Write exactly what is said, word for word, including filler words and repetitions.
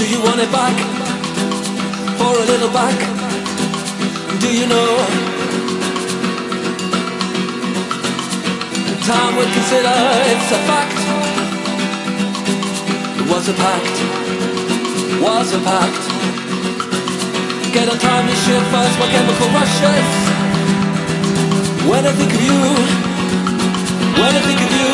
Do you want it back? For a little back? Do you know? Time will consider it's a fact. It was a pact. Was a pact. Get on time and shit first, my chemical rushes. When I think of you, when I think of you,